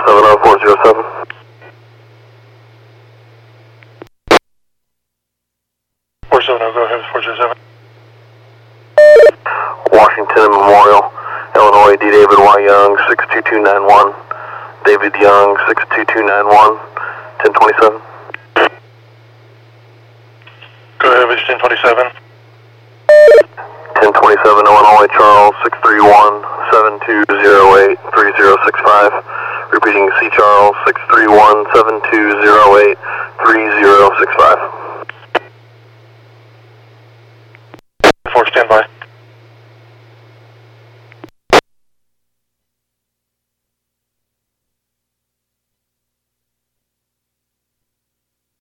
407. Go ahead, 407. Washington Memorial, Illinois, D. David Y. Young, 62291. David Young, 62291, 1027. Go ahead, 1027. 1027, Illinois, Charles, 631-7208, 3065. Repeating, C. Charles, 631-7208, 3065. 4 standby.